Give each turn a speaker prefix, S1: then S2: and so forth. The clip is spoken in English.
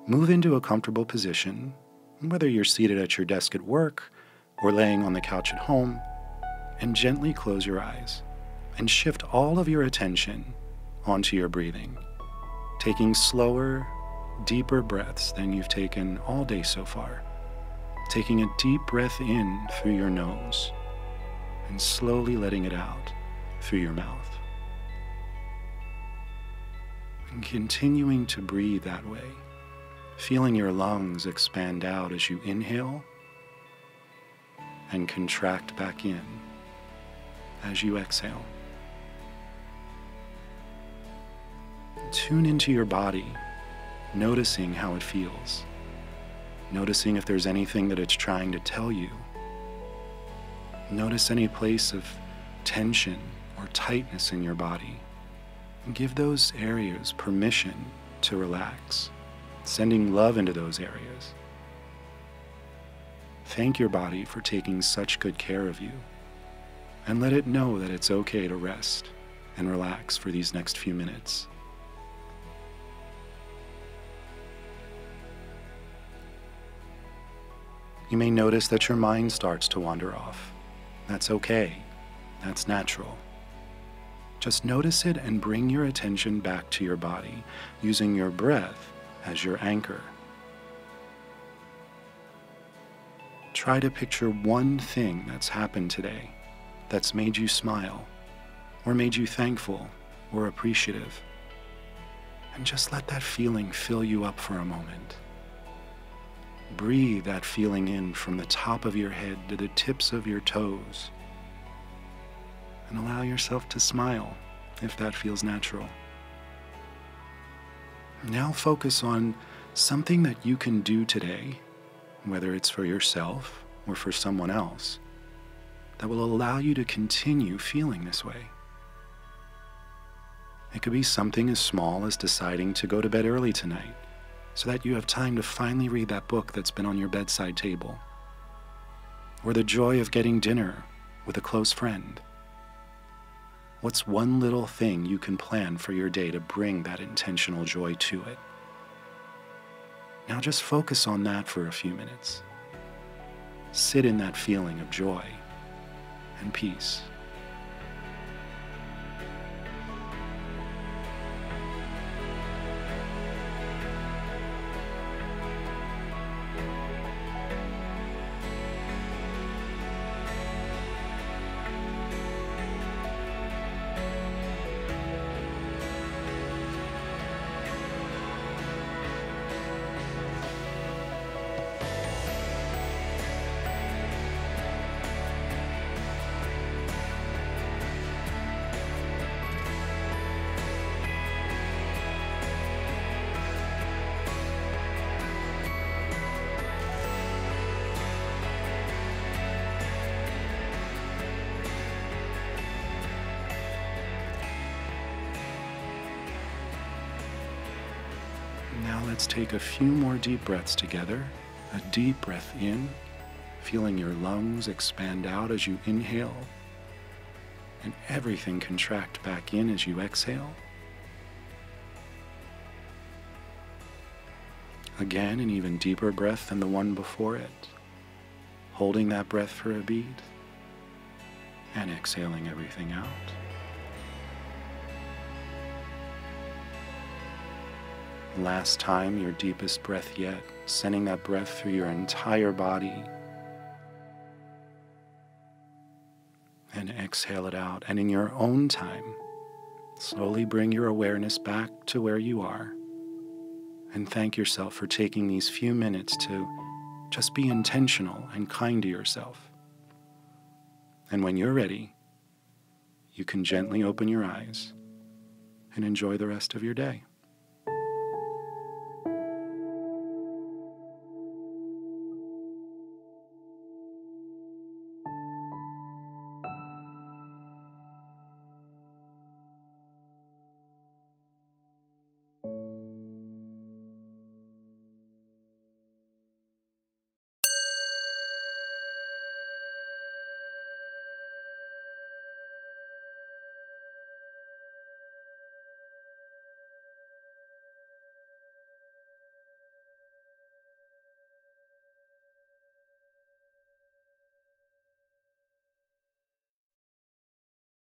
S1: Move into a comfortable position, whether you're seated at your desk at work or laying on the couch at home, and gently close your eyes and shift all of your attention onto your breathing, taking slower, deeper breaths than you've taken all day so far. Taking a deep breath in through your nose and slowly letting it out through your mouth. And continuing to breathe that way, feeling your lungs expand out as you inhale and contract back in as you exhale. Tune into your body, noticing how it feels. Noticing if there's anything that it's trying to tell you. Notice any place of tension or tightness in your body. And give those areas permission to relax, sending love into those areas. Thank your body for taking such good care of you, and let it know that it's okay to rest and relax for these next few minutes. You may notice that your mind starts to wander off. That's okay. That's natural. Just notice it and bring your attention back to your body, using your breath as your anchor. Try to picture one thing that's happened today that's made you smile, or made you thankful or appreciative. And just let that feeling fill you up for a moment. Breathe that feeling in from the top of your head to the tips of your toes. And allow yourself to smile if that feels natural. Now focus on something that you can do today, whether it's for yourself or for someone else, that will allow you to continue feeling this way. It could be something as small as deciding to go to bed early tonight, so that you have time to finally read that book that's been on your bedside table. Or the joy of getting dinner with a close friend. What's one little thing you can plan for your day to bring that intentional joy to it? Now just focus on that for a few minutes. Sit in that feeling of joy and peace. Now let's take a few more deep breaths together. A deep breath in, feeling your lungs expand out as you inhale, and everything contract back in as you exhale. Again, an even deeper breath than the one before it, holding that breath for a beat, and exhaling everything out. Last time, your deepest breath yet, sending that breath through your entire body. And exhale it out. And in your own time, slowly bring your awareness back to where you are. And thank yourself for taking these few minutes to just be intentional and kind to yourself. And when you're ready, you can gently open your eyes and enjoy the rest of your day.